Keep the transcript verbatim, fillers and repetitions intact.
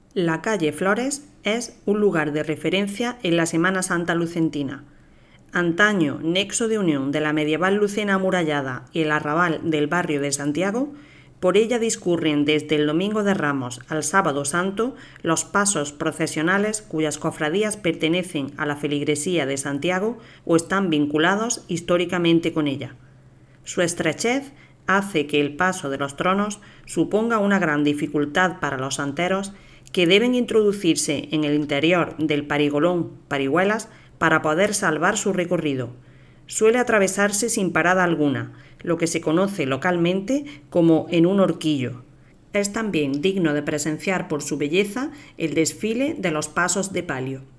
La calle Flores es un lugar de referencia en la Semana Santa lucentina. Antaño nexo de unión de la medieval Lucena amurallada y el arrabal del barrio de Santiago, por ella discurren desde el Domingo de Ramos al Sábado Santo los pasos procesionales cuyas cofradías pertenecen a la feligresía de Santiago o están vinculados históricamente con ella. Su estrechez hace que el paso de los tronos suponga una gran dificultad para los santeros que deben introducirse en el interior del parigolón Parihuelas para poder salvar su recorrido. Suele atravesarse sin parada alguna, lo que se conoce localmente como en un horquillo. Es también digno de presenciar por su belleza el desfile de los pasos de palio.